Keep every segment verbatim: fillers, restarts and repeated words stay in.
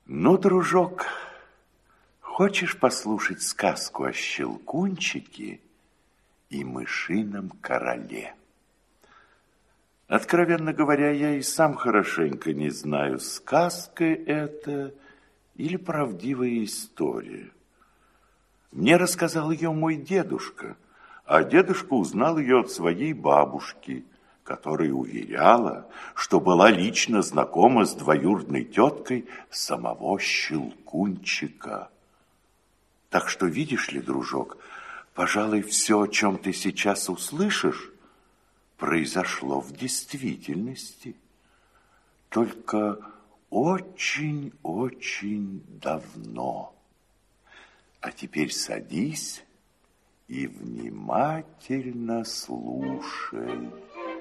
Ну, дружок, хочешь послушать сказку о Щелкунчике и мышином короле? Откровенно говоря, я и сам хорошенько не знаю, сказка это или правдивая история. Мне рассказал ее мой дедушка, а дедушка узнал ее от своей бабушки, которая уверяла, что была лично знакома с двоюродной теткой самого Щелкунчика. Так что, видишь ли, дружок, пожалуй, все, о чем ты сейчас услышишь, произошло в действительности, только очень-очень давно. А теперь садись и внимательно слушай.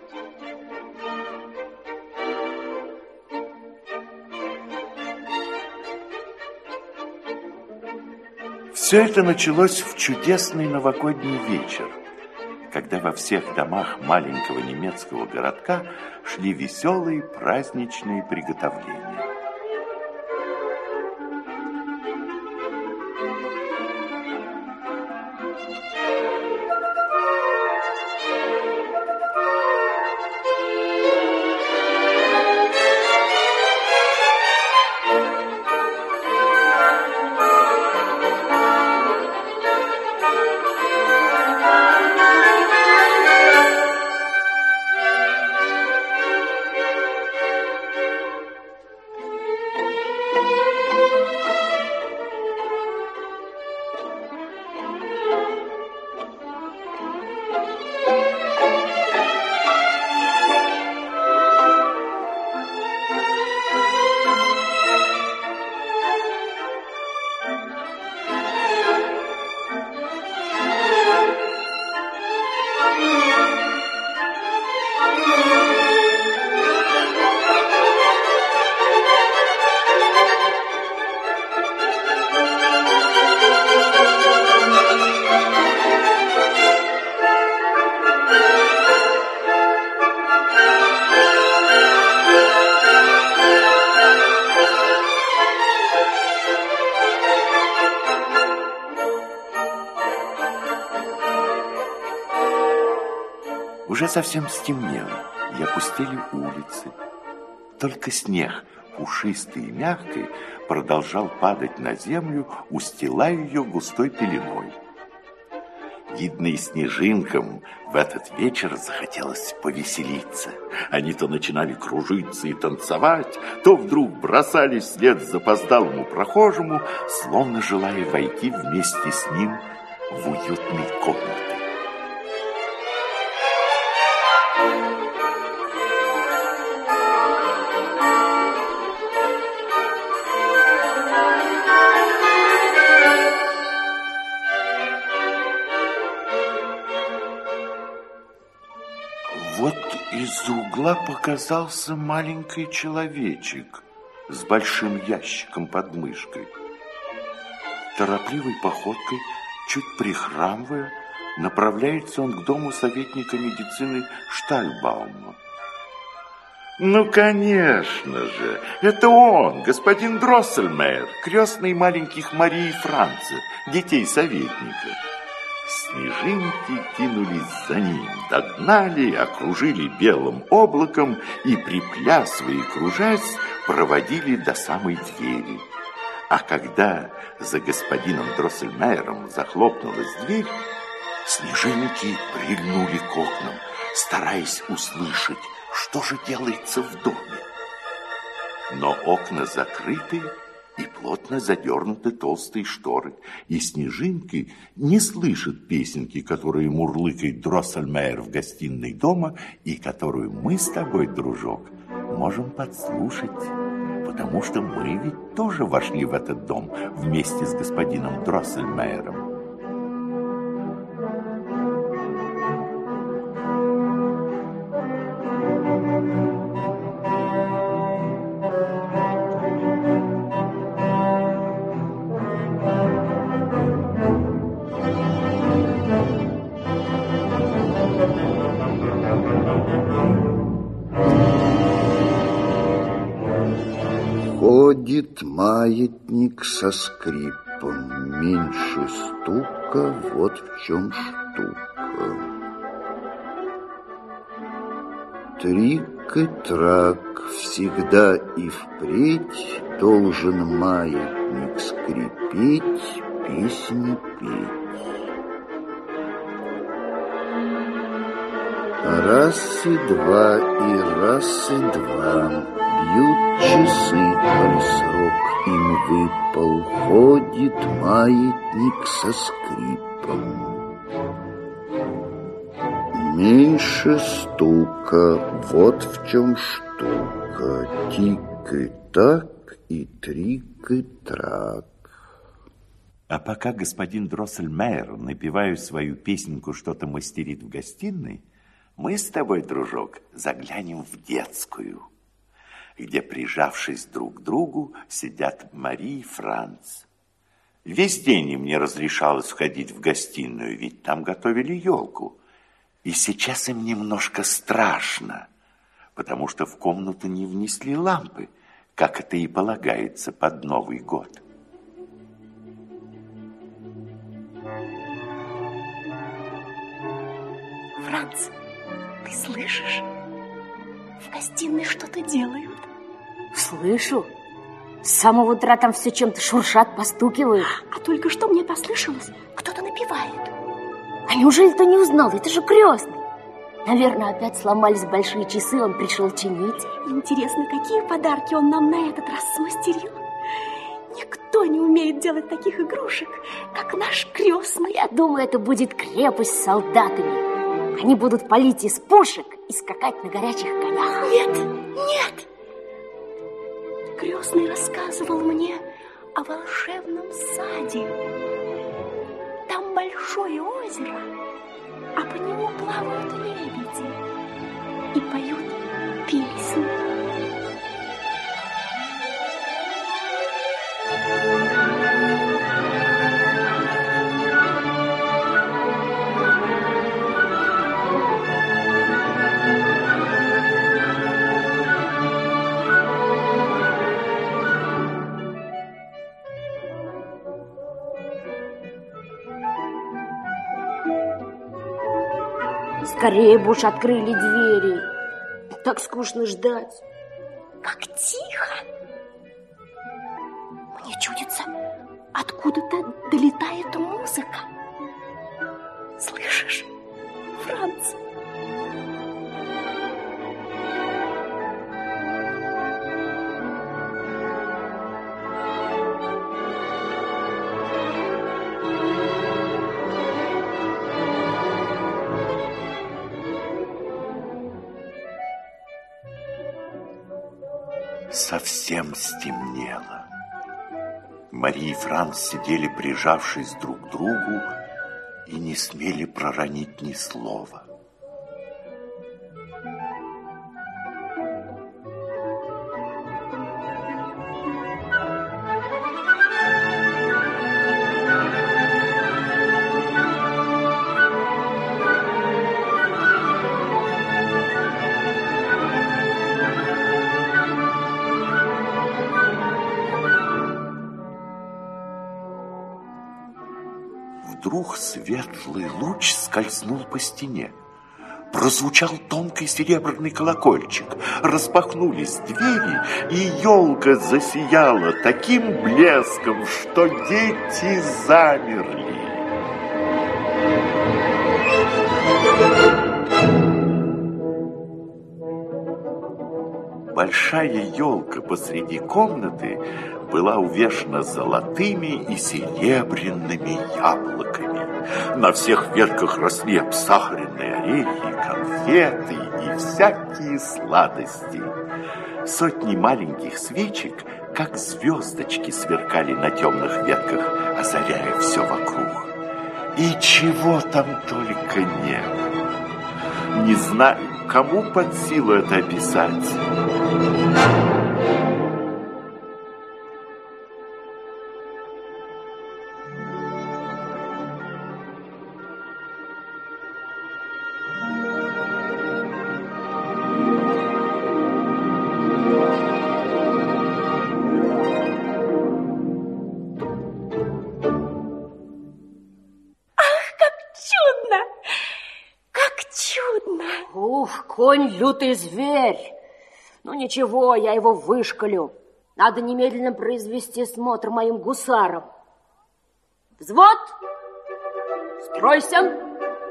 Все это началось в чудесный новогодний вечер, когда во всех домах маленького немецкого городка шли веселые праздничные приготовления. Уже совсем стемнело, и опустели улицы. Только снег, пушистый и мягкий, продолжал падать на землю, устилая ее густой пеленой. Видно, и снежинкам в этот вечер захотелось повеселиться. Они то начинали кружиться и танцевать, то вдруг бросались вслед запоздалому прохожему, словно желая войти вместе с ним в уютные комнаты. Вот из-за угла показался маленький человечек с большим ящиком под мышкой. Торопливой походкой, чуть прихрамывая, направляется он к дому советника медицины Штальбаума. Ну, конечно же, это он, господин Дроссельмейер, крестный маленьких Марии и Франца, детей советника. Снежинки кинулись за ним, догнали, окружили белым облаком и, приплясывая и кружась, проводили до самой двери. А когда за господином Дроссельмейером захлопнулась дверь, снежинки прильнули к окнам, стараясь услышать, что же делается в доме. Но окна закрыты и плотно задернуты толстые шторы, и снежинки не слышат песенки, которые мурлыкает Дроссельмейер в гостиной дома и которую мы с тобой, дружок, можем подслушать, потому что мы ведь тоже вошли в этот дом вместе с господином Дроссельмейером. Ходит ходит маятник со скрипом. Меньше стука, вот в чем штука. Трик и трак, всегда и впредь должен маятник скрипеть, песни петь. Раз и два, и раз и два, бьют часы, коль срок им выпал, ходит маятник со скрипом. Меньше стука, вот в чем штука, тик и так, и трик и трак. А пока господин Дроссельмейер, напевая свою песенку, что-то мастерит в гостиной, мы с тобой, дружок, заглянем в детскую, где, прижавшись друг к другу, сидят Мари и Франц. Весь день им не разрешалось входить в гостиную, ведь там готовили елку. И сейчас им немножко страшно, потому что в комнату не внесли лампы, как это и полагается под Новый год. Франц, ты слышишь? В гостиной что-то делают. Слышу. С самого утра там все чем-то шуршат, постукивают. А только что мне послышалось, кто-то напевает. А неужели ты не узнал? Это же крестный. Наверное, опять сломались большие часы, он пришел чинить. Интересно, какие подарки он нам на этот раз смастерил? Никто не умеет делать таких игрушек, как наш крестный. Я думаю, это будет крепость с солдатами. Они будут палить из пушек и скакать на горячих конях. Нет, нет. Крестный рассказывал мне о волшебном саде. Там большое озеро, а по нему плавают лебеди и поют песни. Скорее бы уж открыли двери. Так скучно ждать. Как тихо. Мне чудится, откуда-то долетает музыка. Слышишь, Франц? Совсем стемнело. Мари и Франц сидели, прижавшись друг к другу, и не смели проронить ни слова. Вдруг светлый луч скользнул по стене. Прозвучал тонкий серебряный колокольчик. Распахнулись двери, и елка засияла таким блеском, что дети замерли. Большая елка посреди комнаты была увешана золотыми и серебряными яблоками. На всех ветках росли обсахаренные орехи, конфеты и всякие сладости. Сотни маленьких свечек, как звездочки, сверкали на темных ветках, озаряя все вокруг. И чего там только не было. Не знаю, кому под силу это описать. конь лютый зверь. Ну ничего, я его вышкалю. Надо немедленно произвести смотр моим гусарам. Взвод, стройся.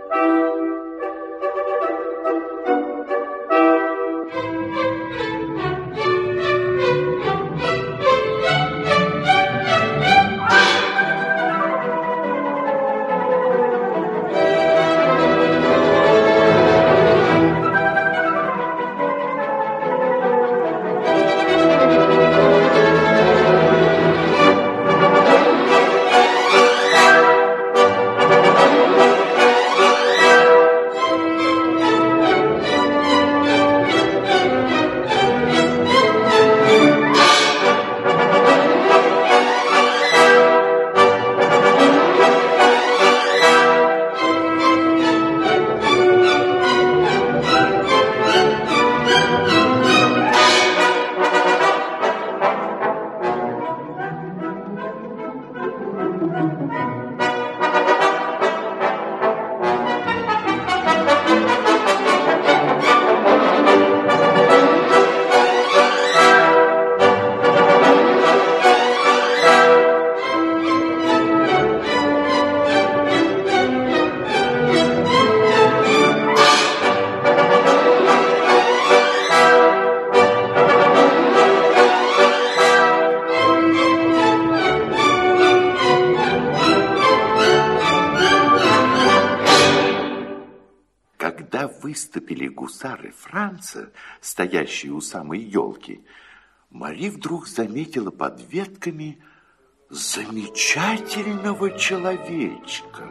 Выступили гусары Франца, стоящие у самой елки, Мари вдруг заметила под ветками замечательного человечка.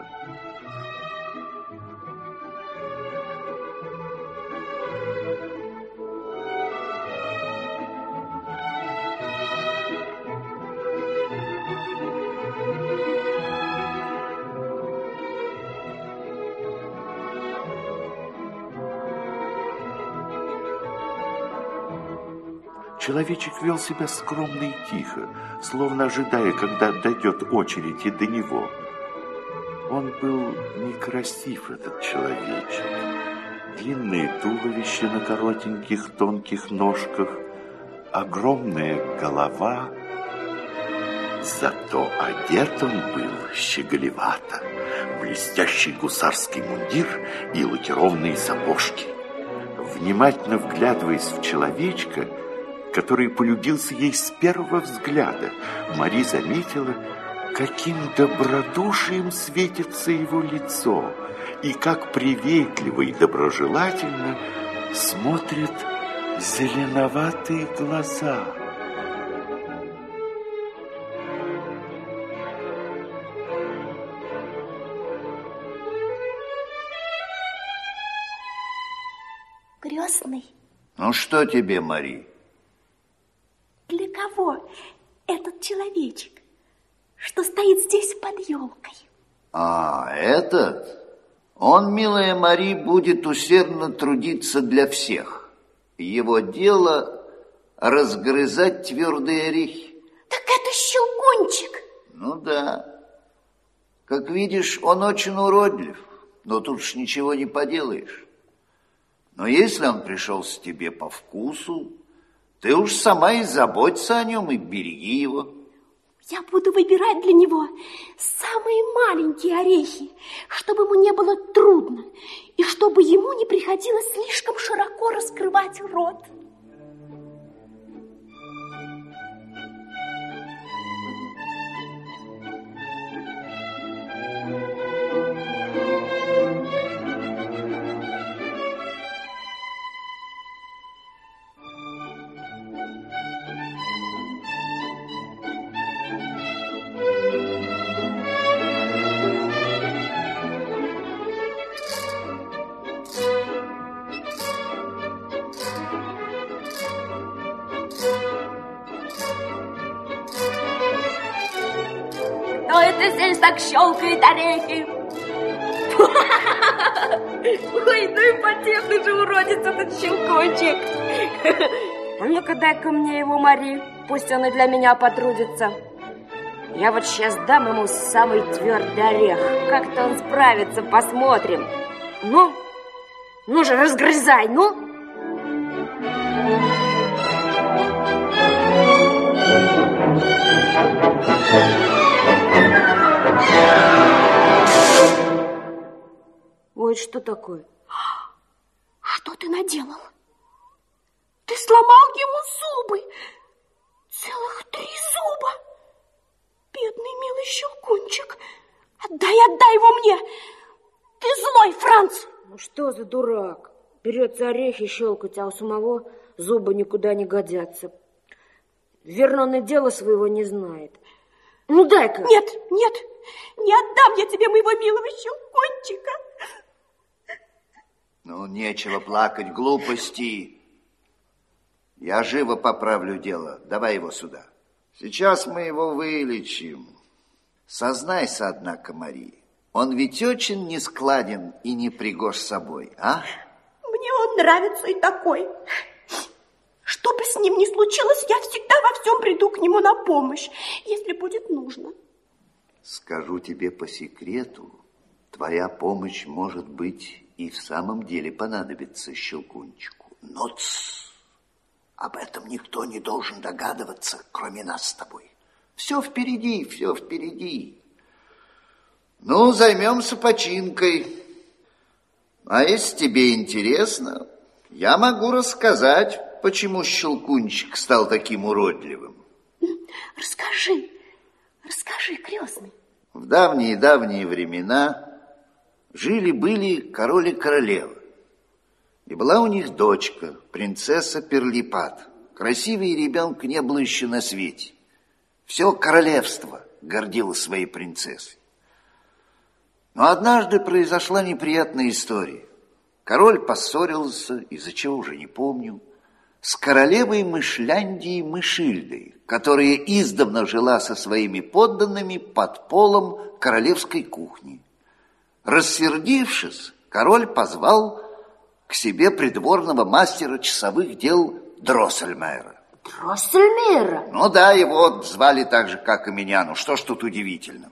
Человечек вел себя скромно и тихо, словно ожидая, когда дойдет очередь и до него. Он был некрасив, этот человечек. Длинное туловище на коротеньких тонких ножках, огромная голова. Зато одет он был щеголевато. Блестящий гусарский мундир и лакированные сапожки. Внимательно вглядываясь в человечка, который полюбился ей с первого взгляда, Мари заметила, каким добродушием светится его лицо и как приветливо и доброжелательно смотрят зеленоватые глаза. Крестный. Ну что тебе, Мари? Для кого этот человечек, что стоит здесь под елкой? А, этот? Он, милая Мари, будет усердно трудиться для всех. Его дело разгрызать твердые орехи. Так это Щелкунчик. Ну да. Как видишь, он очень уродлив, но тут ж ничего не поделаешь. Но если он пришелся тебе по вкусу, ты уж сама и заботься о нем, и береги его. Я буду выбирать для него самые маленькие орехи, чтобы ему не было трудно, и чтобы ему не приходилось слишком широко раскрывать рот. Кто это здесь так щелкает орехи? Ой, ну и потешный же уродец этот Щелкунчик. А ну-ка дай-ка мне его, Мари, пусть он и для меня потрудится. Я вот сейчас дам ему самый твердый орех. Как-то он справится, посмотрим. Ну, Ну же, разгрызай, ну! Ой, что такое? Что ты наделал? Ты сломал его зубы. Целых три зуба. Бедный милый Щелкунчик. Отдай, отдай его мне. Ты злой, Франц. Ну что за дурак? Берется орехи щелкать, а у самого зубы никуда не годятся. Верно, он и дела своего не знает. Ну дай-ка. Нет, нет, не отдам я тебе моего милого Щелкунчика. Ну, нечего плакать, глупости. Я живо поправлю дело. Давай его сюда. Сейчас мы его вылечим. Сознайся, однако, Мария, он ведь очень нескладен и не пригож собой, а? Мне он нравится и такой. Что бы с ним ни случилось, я всегда во всем приду к нему на помощь, если будет нужно. Скажу тебе по секрету, твоя помощь, может быть, и в самом деле понадобится Щелкунчику. Но тс, об этом никто не должен догадываться, кроме нас с тобой. Все впереди, все впереди. Ну, займемся починкой. А если тебе интересно, я могу рассказать, почему Щелкунчик стал таким уродливым. Расскажи, расскажи, крестный. В давние-давние времена жили-были король и королева. И была у них дочка, принцесса Перлипат. Красивее ребенка не было еще на свете. Все королевство гордилось своей принцессой. Но однажды произошла неприятная история. Король поссорился, из-за чего уже не помню, с королевой Мышляндии Мышильдой, которая издавна жила со своими подданными под полом королевской кухни. Рассердившись, король позвал к себе придворного мастера часовых дел Дроссельмейра. Дроссельмейра? Ну да, его звали так же, как и меня. Ну что ж тут удивительного?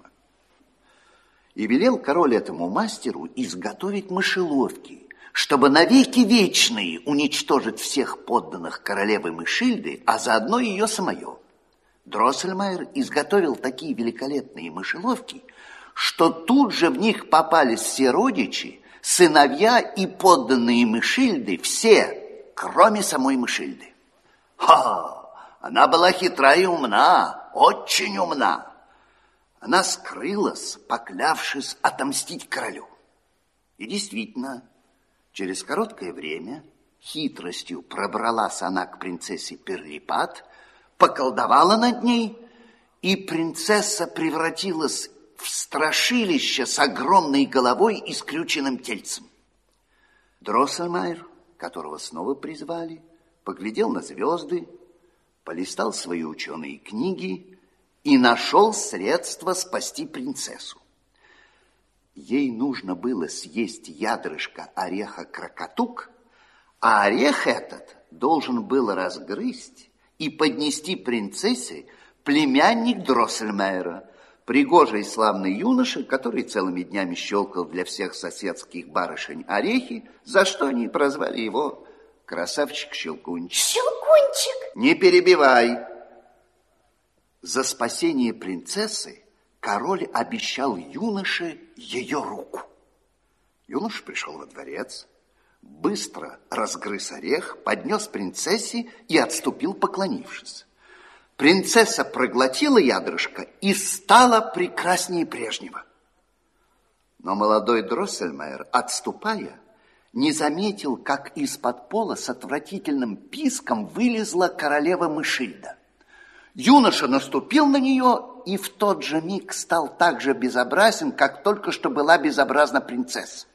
И велел король этому мастеру изготовить мышеловки, чтобы навеки вечные уничтожить всех подданных королевы Мышильды, а заодно ее самое. Дроссельмейр изготовил такие великолепные мышеловки, что тут же в них попались все родичи, сыновья и подданные Мышильды, все, кроме самой Мышильды. Ха! Она была хитра и умна, очень умна. Она скрылась, поклявшись отомстить королю. И действительно, через короткое время хитростью пробралась она к принцессе Перлипат, поколдовала над ней, и принцесса превратилась в страшилище с огромной головой и скрюченным тельцем. Дроссельмейр, которого снова призвали, поглядел на звезды, полистал свои ученые книги и нашел средство спасти принцессу. Ей нужно было съесть ядрышко ореха крокотук, а орех этот должен был разгрызть и поднести принцессе племянник Дроссельмейра, пригожий славный юноша, который целыми днями щелкал для всех соседских барышень орехи, за что они прозвали его красавчик-щелкунчик. Щелкунчик! Не перебивай. За спасение принцессы король обещал юноше ее руку. Юноша пришел во дворец, быстро разгрыз орех, поднес принцессе и отступил, поклонившись. Принцесса проглотила ядрышко и стала прекраснее прежнего. Но молодой Дроссельмейр, отступая, не заметил, как из-под пола с отвратительным писком вылезла королева Мышильда. Юноша наступил на нее и в тот же миг стал так же безобразен, как только что была безобразна принцесса.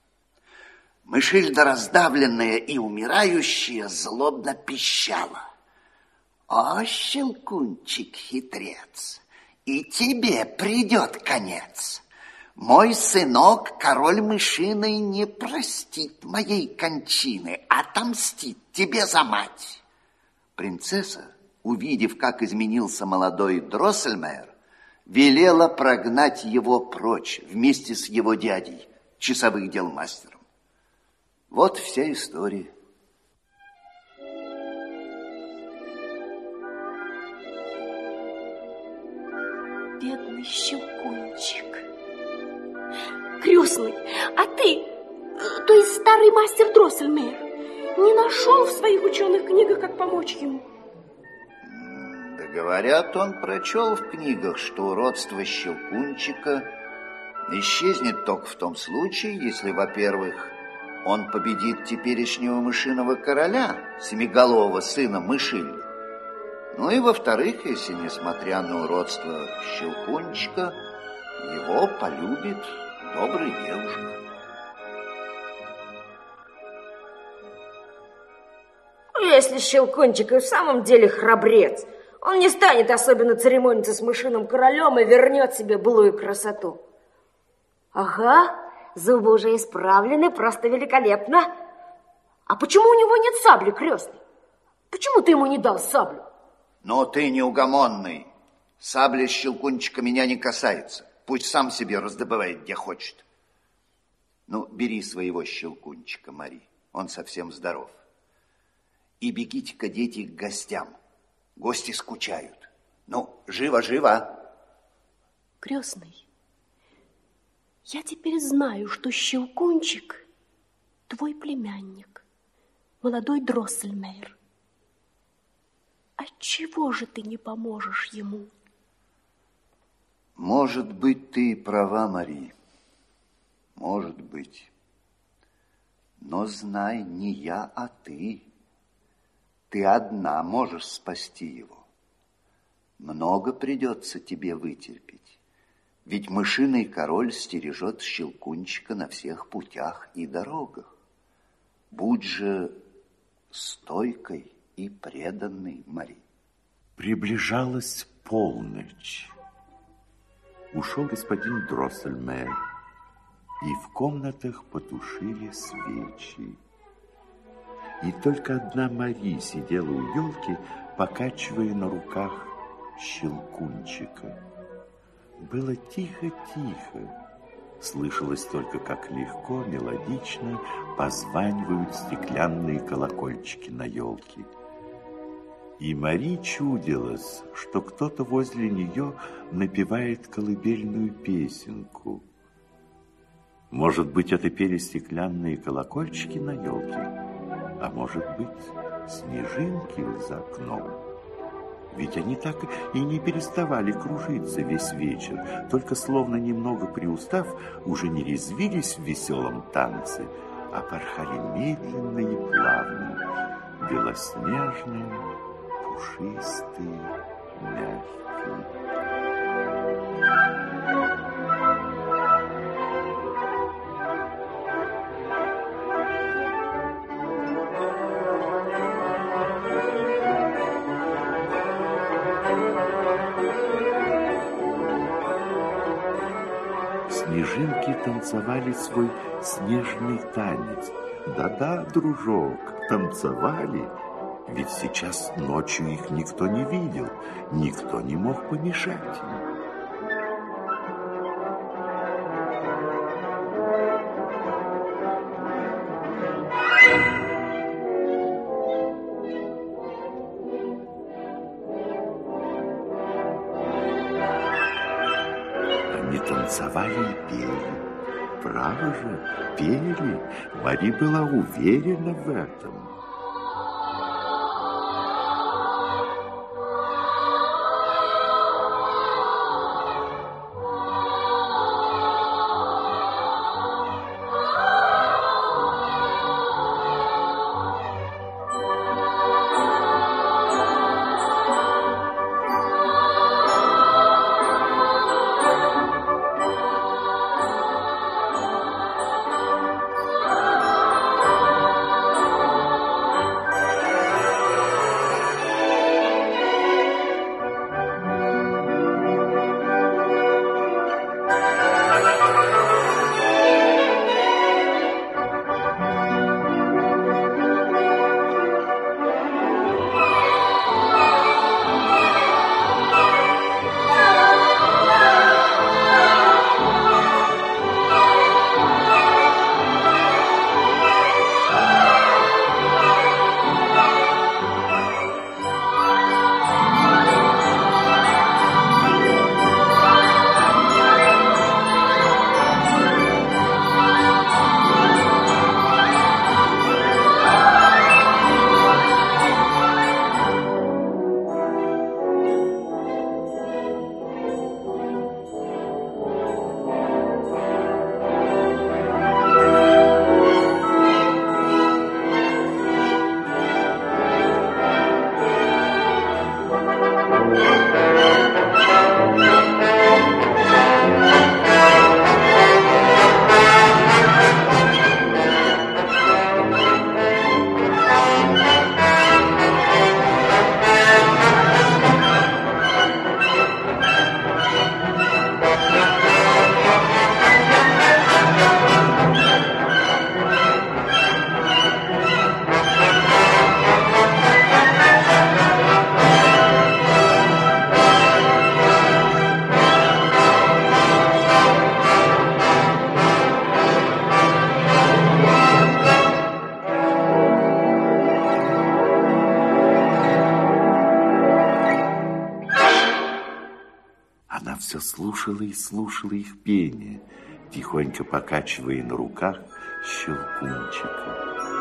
Мышильда, раздавленная и умирающая, злобно пищала. «О, Щелкунчик-хитрец, и тебе придет конец. Мой сынок, король мышиный, не простит моей кончины, отомстит тебе за мать». Принцесса, увидев, как изменился молодой Дроссельмейр, велела прогнать его прочь вместе с его дядей, часовых дел мастером. Вот вся история. Бедный Щелкунчик. Крестный, а ты, то есть старый мастер Дроссельмейр, не нашел в своих ученых книгах, как помочь ему? Да говорят, он прочел в книгах, что уродство Щелкунчика исчезнет только в том случае, если, во-первых, он победит теперешнего мышиного короля, семиголового сына Мышильи. Ну и, во-вторых, если, несмотря на уродство Щелкунчика, его полюбит добрая девушка. Если Щелкунчик и в самом деле храбрец, он не станет особенно церемониться с мышиным королем и вернет себе былую красоту. Ага, зубы уже исправлены, просто великолепно. А почему у него нет сабли, крестный? Почему ты ему не дал саблю? Но ты неугомонный. Сабля Щелкунчика меня не касается. Пусть сам себе раздобывает, где хочет. Ну, бери своего Щелкунчика, Мари. Он совсем здоров. И бегите-ка, дети, к гостям. Гости скучают. Ну, живо-живо. Крестный, я теперь знаю, что Щелкунчик твой племянник, молодой Дроссельмейр. Отчего же ты не поможешь ему? Может быть, ты и права, Мари. Может быть. Но знай, не я, а ты. Ты одна можешь спасти его. Много придется тебе вытерпеть. Ведь мышиный король стережет Щелкунчика на всех путях и дорогах. Будь же стойкой и преданной, Мари. Приближалась полночь. Ушел господин Дроссельмейр, и в комнатах потушили свечи. И только одна Мари сидела у елки, покачивая на руках Щелкунчика. Было тихо-тихо. Слышалось только, как легко, мелодично позванивают стеклянные колокольчики на елке. И Мари чудилось, что кто-то возле нее напевает колыбельную песенку. Может быть, это пели стеклянные колокольчики на елке, а может быть, снежинки за окном. Ведь они так и не переставали кружиться весь вечер, только словно немного приустав, уже не резвились в веселом танце, а порхали медленно и плавно, белоснежные, пушистые, мягкие. Снежинки танцевали свой снежный танец. Да-да, дружок, танцевали. Ведь сейчас ночью их никто не видел, никто не мог помешать им. Они танцевали и пели. Право же, пели. Мари была уверена в этом. Она все слушала и слушала их пение, тихонько покачивая на руках Щелкунчика.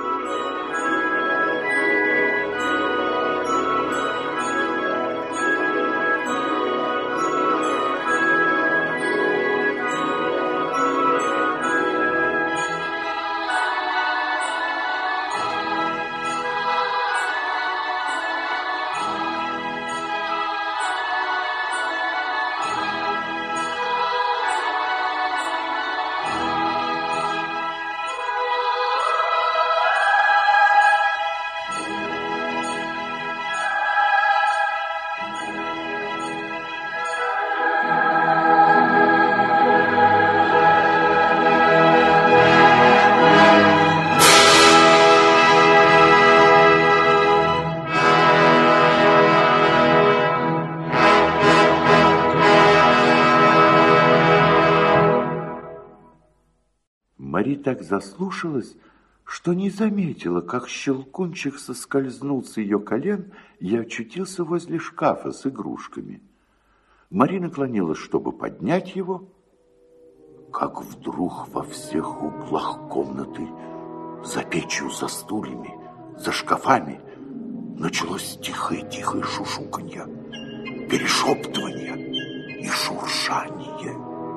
Мари так заслушалась, что не заметила, как Щелкунчик соскользнул с ее колен и очутился возле шкафа с игрушками. Мари наклонилась, чтобы поднять его, как вдруг во всех углах комнаты, за печью, за стульями, за шкафами, началось тихое-тихое шушуканье, перешептывание и шуршание.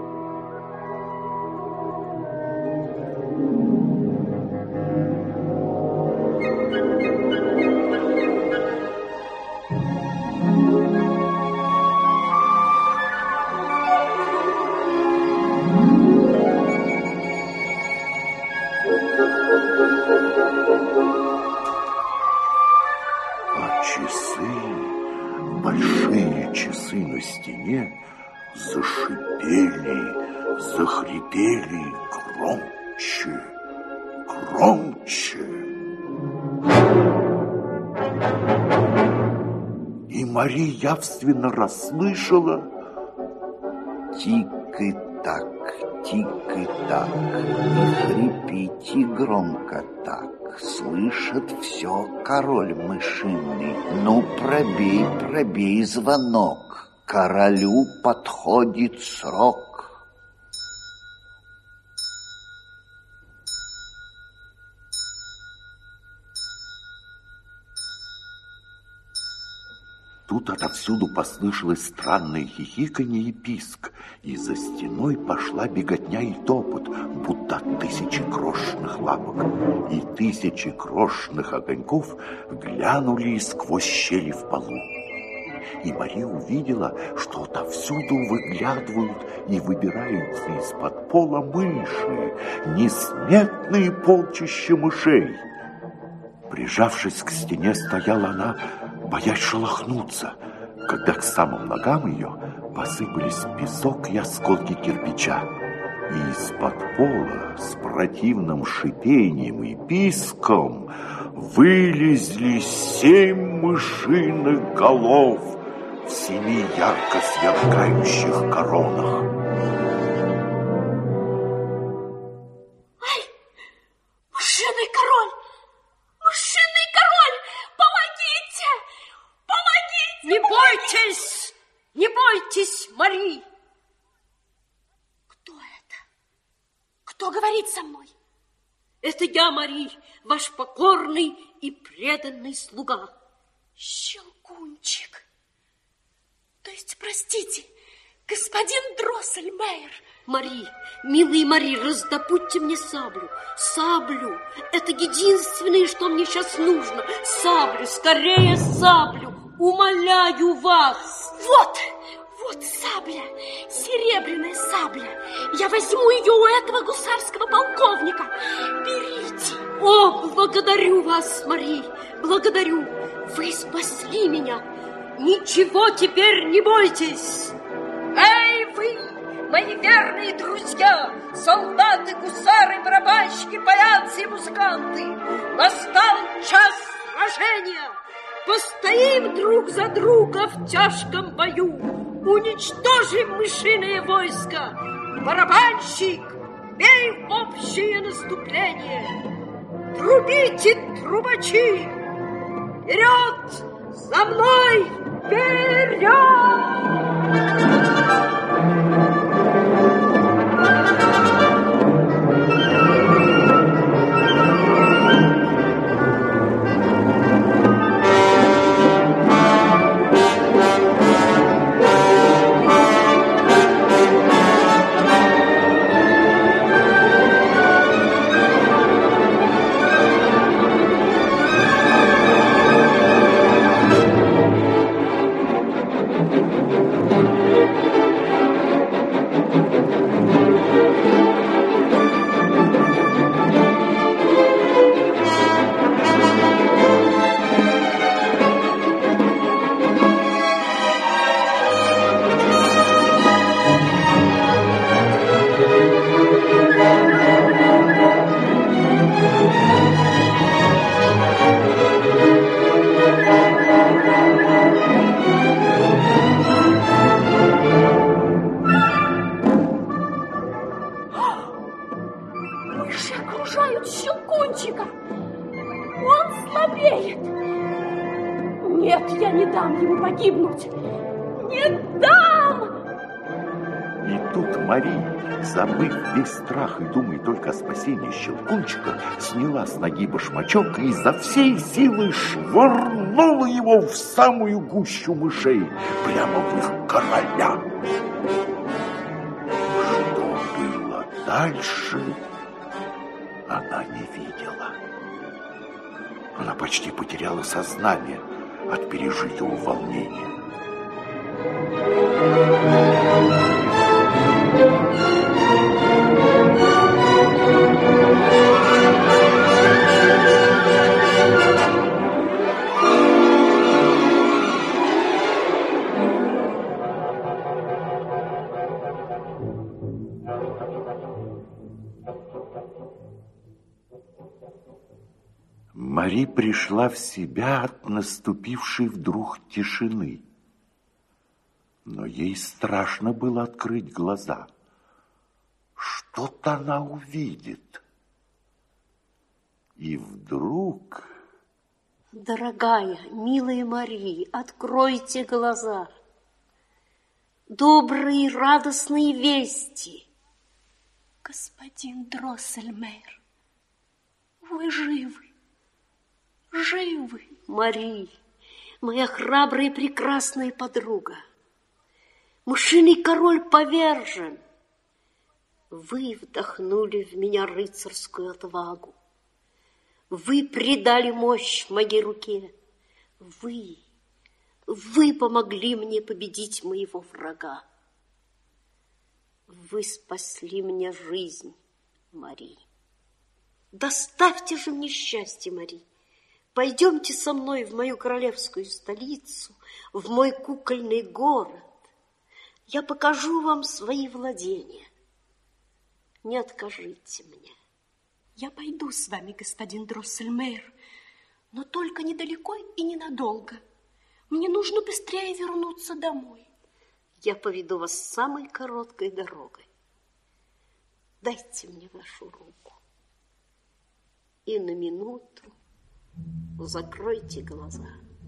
А часы, большие часы на стене, зашипели, захрипели громче, громче. И Мари явственно расслышала: тик-и-так, тик-и-так, не хрипите громко так. Слышит все король мышиный. Ну, пробей, пробей звонок. Королю подходит срок. Тут отовсюду послышалось странное хихиканье и писк, и за стеной пошла беготня и топот, будто от тысячи крошечных лапок, и тысячи крошечных огоньков глянули сквозь щели в полу. И Мария увидела, что отовсюду выглядывают и выбираются из-под пола мыши, несметные полчища мышей. Прижавшись к стене, стояла она, боясь шелохнуться, когда к самым ногам ее посыпались песок и осколки кирпича. И из-под пола с противным шипением и писком вылезли семь мышиных голов в семи ярко сверкающих коронах. Ай, мышиный король! Мышиный король! Помогите! Помогите! Не бойтесь! Не бойтесь, Мари! Кто это? Кто говорит со мной? Это я, Мари, ваш покорный и преданный слуга. Щелкунчик. То есть, простите, господин Дроссельмейер. Мари, милый Мари, раздобудьте мне саблю. Саблю. Это единственное, что мне сейчас нужно. Саблю, скорее саблю. Умоляю вас. Вот, вот сабля, серебряная сабля. Я возьму ее у этого гусарского полковника. Берите. О, благодарю вас, Мари, благодарю. Вы спасли меня. Ничего теперь не бойтесь. Эй, вы, мои верные друзья, солдаты, гусары, барабанщики, паянцы и музыканты. Настал час сражения. Постоим друг за друга в тяжком бою. Уничтожим мышиное войско. Барабанщик, бей в общее наступление. Трубите, трубачи. Вперед! За мной! Вперед! Мари, забыв весь страх и думая только о спасении Щелкунчика, сняла с ноги башмачок и изо всей силы швырнула его в самую гущу мышей, прямо в их короля. Что было дальше, она не видела. Она почти потеряла сознание от пережитого волнения. Мари пришла в себя от наступившей вдруг тишины. Но ей страшно было открыть глаза. Что-то она увидит. И вдруг... Дорогая, милая Мари, откройте глаза. Добрые, радостные вести. Господин Дроссельмейр, вы живы. Живы. Мари, моя храбрая и прекрасная подруга. Мышиный король повержен. Вы вдохнули в меня рыцарскую отвагу. Вы придали мощь моей руке. Вы, вы помогли мне победить моего врага. Вы спасли мне жизнь, Мари. Доставьте же мне счастье, Мари. Пойдемте со мной в мою королевскую столицу, в мой кукольный город. Я покажу вам свои владения. Не откажите мне. Я пойду с вами, господин Дроссельмейр, но только недалеко и ненадолго. Мне нужно быстрее вернуться домой. Я поведу вас самой короткой дорогой. Дайте мне вашу руку. И на минуту закройте глаза.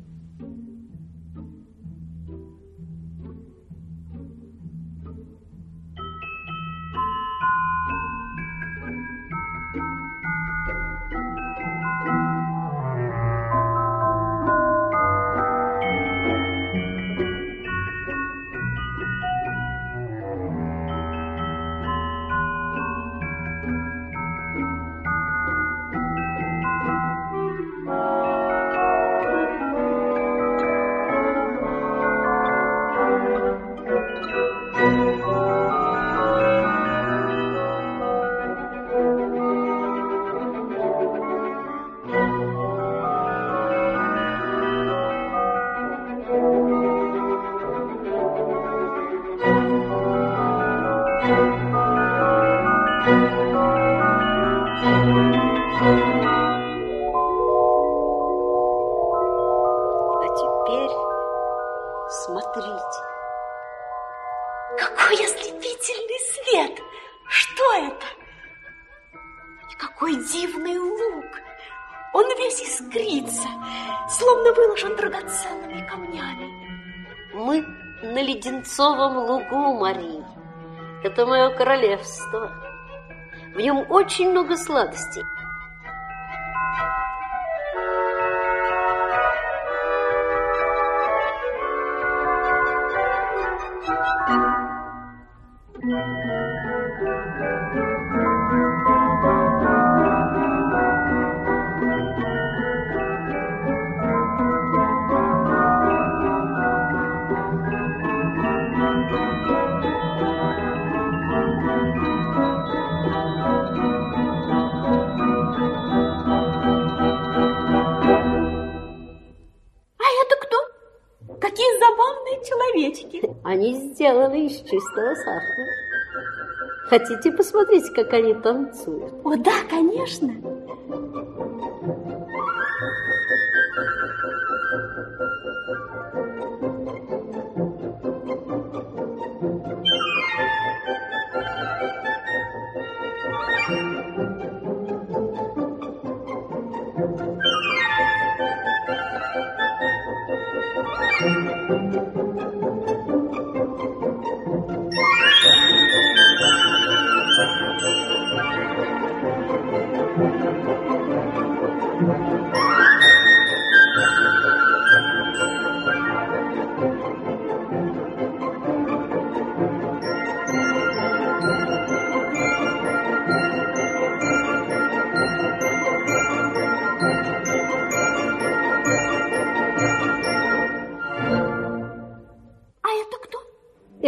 Смотрите. Какой ослепительный свет! Что это? И какой дивный луг! Он весь искрится, словно выложен драгоценными камнями. Мы на Леденцовом лугу, Мари. Это мое королевство. В нем очень много сладостей. Они сделаны из чистого сахара. Хотите посмотреть, как они танцуют? О, да, конечно.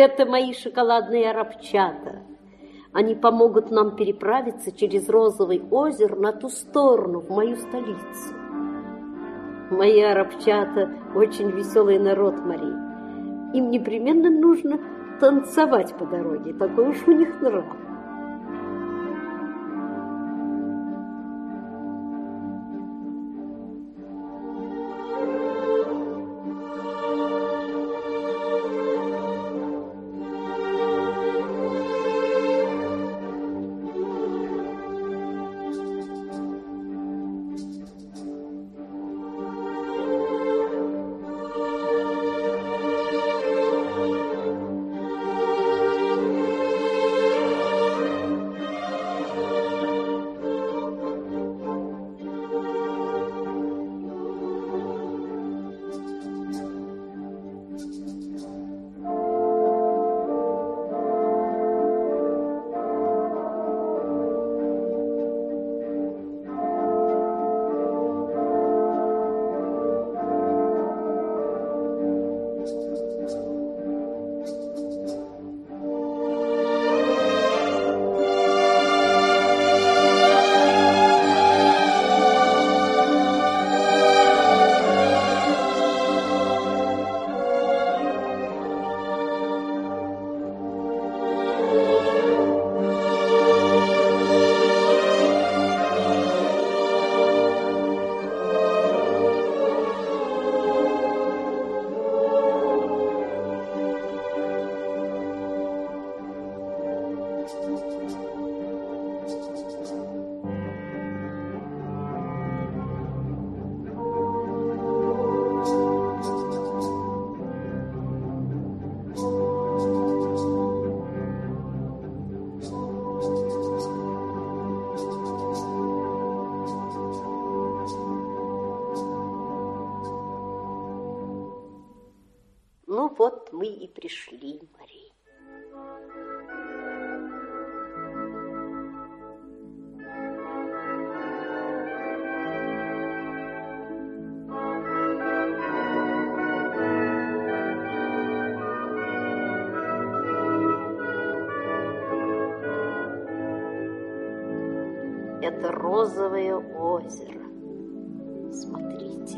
Это мои шоколадные арабчата. Они помогут нам переправиться через Розовый озеро на ту сторону, в мою столицу. Мои арабчата очень веселый народ, Мари. Им непременно нужно танцевать по дороге, такой уж у них нрав. Ну вот мы и пришли, Мари. Это Розовое озеро. Смотрите.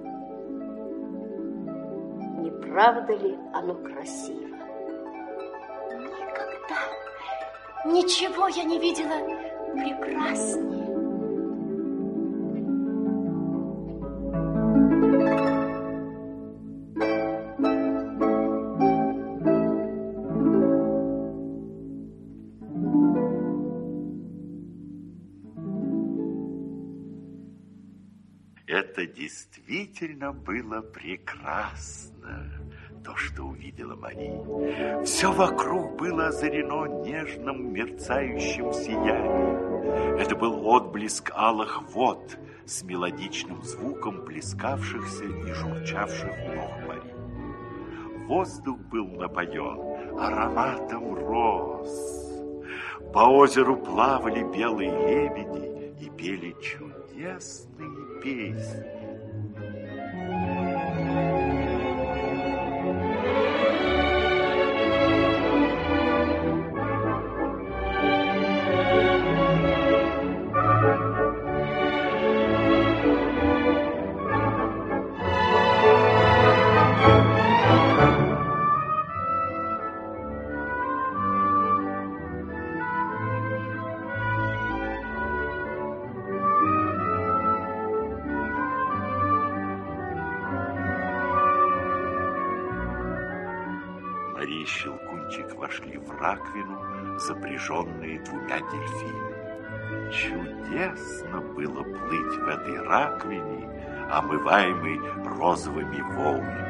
Не правда ли оно красиво? Никогда ничего я не видела прекраснее. Это действительно было прекрасно, то, что увидела Мари. Все вокруг было озарено нежным мерцающим сиянием. Это был отблеск алых вод с мелодичным звуком плескавшихся и журчавших ног Мари. Воздух был напоен ароматом роз. По озеру плавали белые лебеди и пели чудесные песни. Мари и Щелкунчик вошли в раковину, запряженные двумя дельфинами. Чудесно было плыть в этой раковине, омываемой розовыми волнами.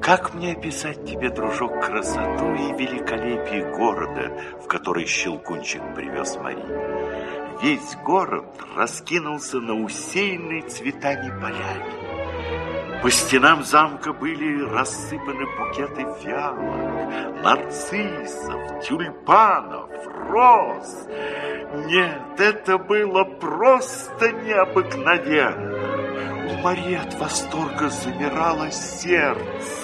Как мне описать тебе, дружок, красоту и великолепие города, в который Щелкунчик привез Марии? Весь город раскинулся на усеянной цветами поляне. По стенам замка были рассыпаны букеты фиалок, нарциссов, тюльпанов, роз. Нет, это было просто необыкновенно. У Марии от восторга замирало сердце.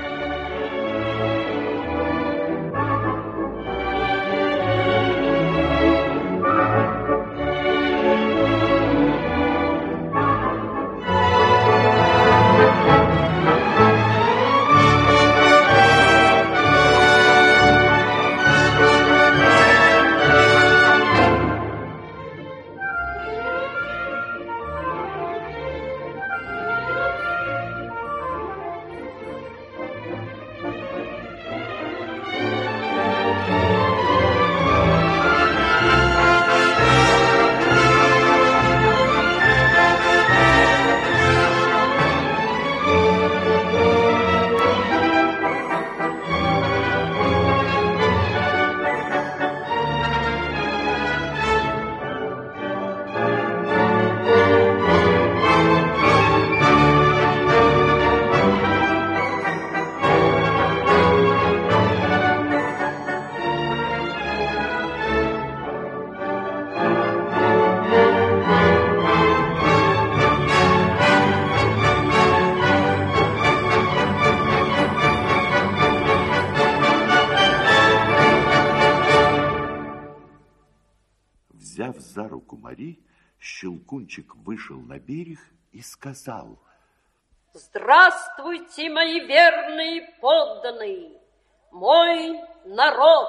Взяв за руку Мари, Щелкунчик вышел на берег и сказал: «Здравствуйте, мои верные подданные, мой народ!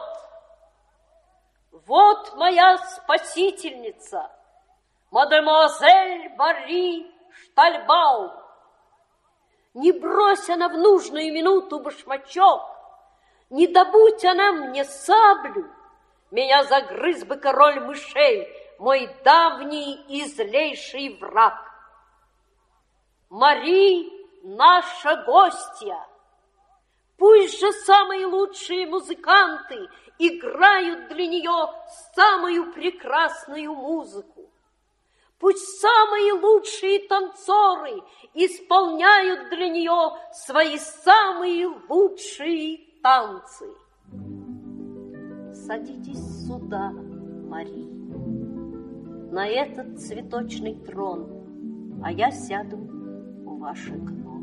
Вот моя спасительница, мадемуазель Мари Штальбаум. Не брось она в нужную минуту башмачок, не добудь она мне саблю, меня загрыз бы король мышей, мой давний и злейший враг. Мари — наша гостья. Пусть же самые лучшие музыканты играют для нее самую прекрасную музыку. Пусть самые лучшие танцоры исполняют для нее свои самые лучшие танцы. Садитесь сюда, Мари, на этот цветочный трон, а я сяду у ваших ног.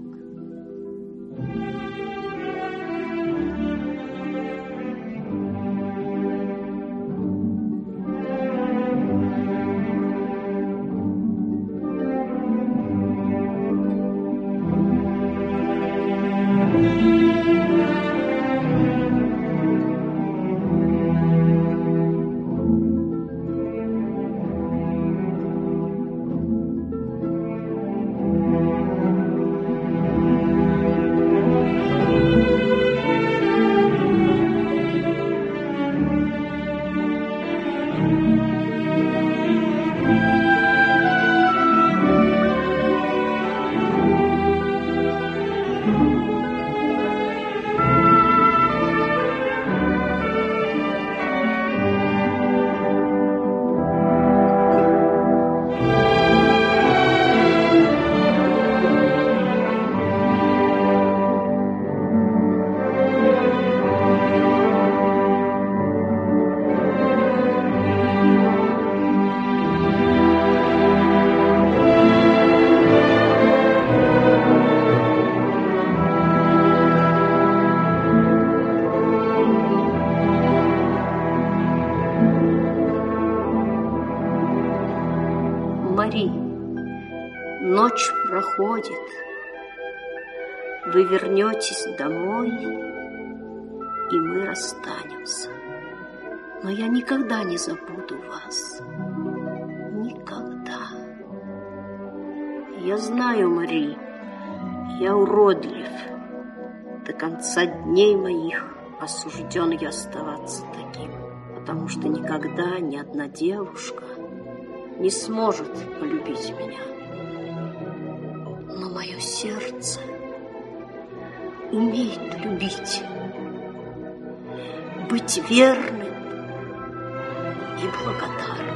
Мари, ночь проходит, вы вернетесь домой, и мы расстанемся. Но я никогда не забуду вас. Никогда. Я знаю, Мари, я уродлив. До конца дней моих осужден я оставаться таким, потому что никогда ни одна девушка не сможет полюбить меня. Но мое сердце умеет любить, быть верным и благодарным.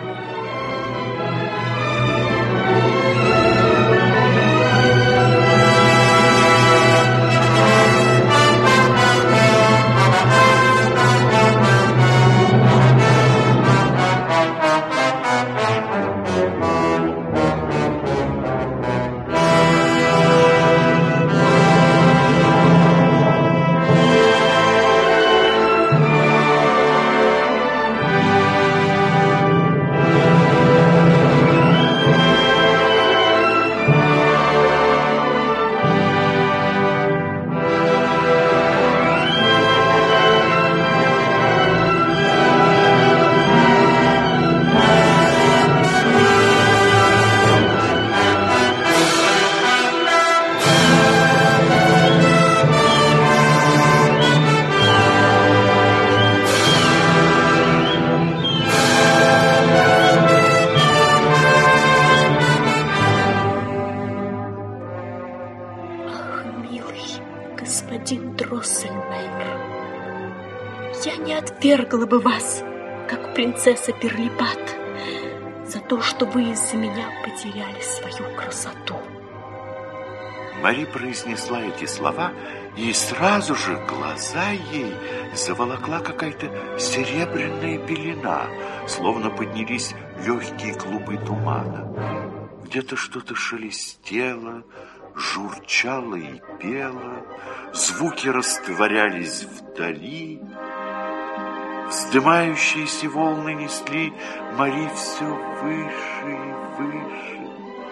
Господин Дроссельмейр, я не отвергла бы вас, как принцесса Перлипат, за то, что вы из-за меня потеряли свою красоту. Мари произнесла эти слова, и сразу же глаза ей заволокла какая-то серебряная пелена, словно поднялись легкие клубы тумана. Где-то что-то шелестело, журчало и пело, звуки растворялись вдали. Вздымающиеся волны несли Мари все выше и выше,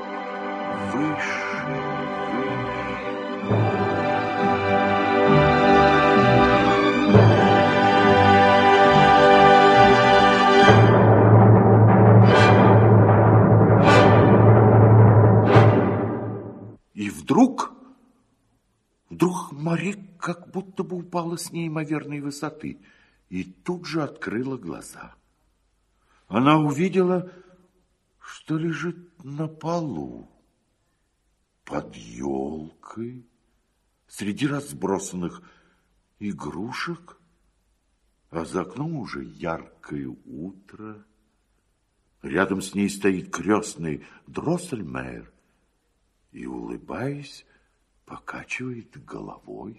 выше и выше. И вдруг, вдруг Мари как будто бы упала с неимоверной высоты и тут же открыла глаза. Она увидела, что лежит на полу, под елкой, среди разбросанных игрушек, а за окном уже яркое утро. Рядом с ней стоит крестный Дроссельмейр и, улыбаясь, покачивает головой.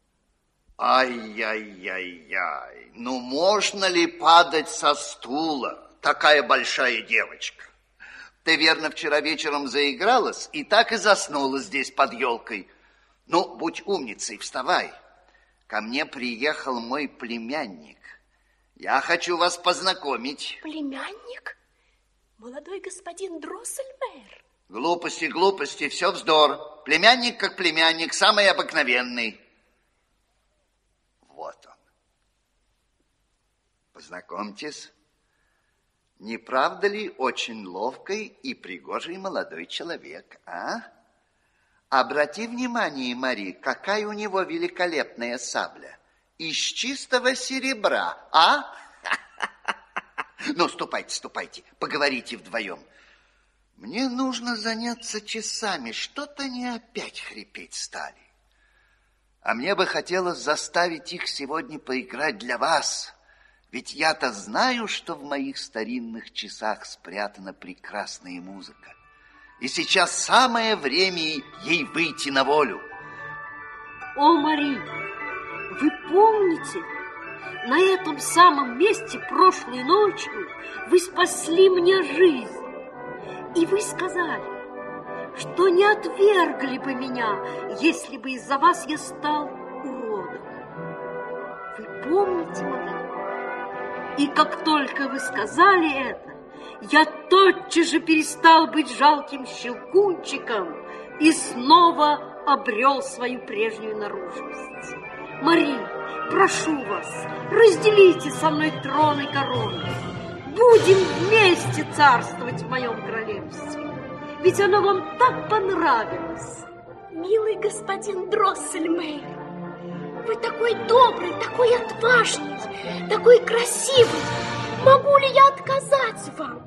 Ай-яй-яй-яй, ну можно ли падать со стула, такая большая девочка? Ты, верно, вчера вечером заигралась и так и заснула здесь под елкой. Ну, будь умницей, вставай. Ко мне приехал мой племянник. Я хочу вас познакомить. Племянник? Молодой господин Дроссельмейр? Глупости, глупости, все вздор. Племянник как племянник, самый обыкновенный. Вот он. Познакомьтесь. Не правда ли очень ловкий и пригожий молодой человек, а? Обрати внимание, Мари, какая у него великолепная сабля. Из чистого серебра, а? Ну, ступайте, ступайте, поговорите вдвоем. Мне нужно заняться часами, что-то они опять хрипеть стали. А мне бы хотелось заставить их сегодня поиграть для вас. Ведь я-то знаю, что в моих старинных часах спрятана прекрасная музыка. И сейчас самое время ей выйти на волю. О, Мари, вы помните, на этом самом месте прошлой ночью вы спасли мне жизнь. И вы сказали, что не отвергли бы меня, если бы из-за вас я стал уродом. Вы помните, Мари? И как только вы сказали это, я тотчас же перестал быть жалким щелкунчиком и снова обрел свою прежнюю наружность. Мари, прошу вас, разделите со мной трон и корону. Будем вместе царствовать в моем королевстве. Ведь оно вам так понравилось. Милый господин Дроссельмейр, вы такой добрый, такой отважный, такой красивый. Могу ли я отказать вам?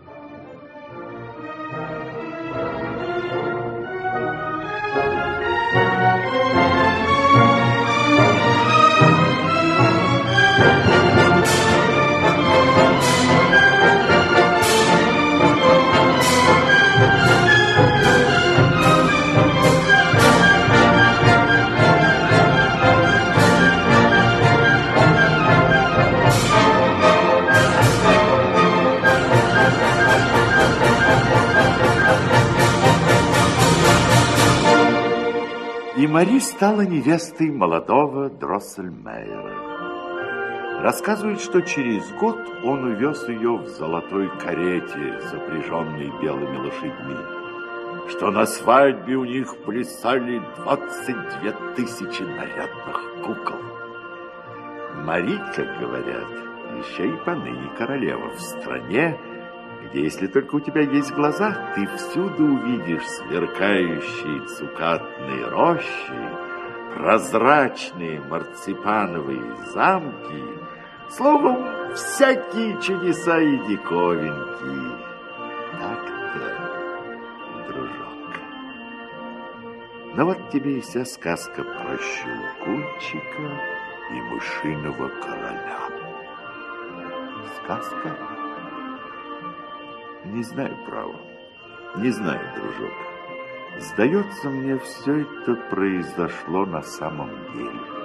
И Мари стала невестой молодого Дроссельмейера. Рассказывают, что через год он увез ее в золотой карете, запряженной белыми лошадьми, что на свадьбе у них плясали двадцать две тысячи нарядных кукол. Мари, как говорят, еще и поныне королева в стране, где, если только у тебя есть глаза, ты всюду увидишь сверкающие цукатные рощи, прозрачные марципановые замки, словом, всякие чудеса и диковинки. Так-то, дружок. Ну вот тебе и вся сказка про Щелкунчика и мышиного короля. Сказка? Не знаю, право. Не знаю, дружок. Сдается мне, все это произошло на самом деле.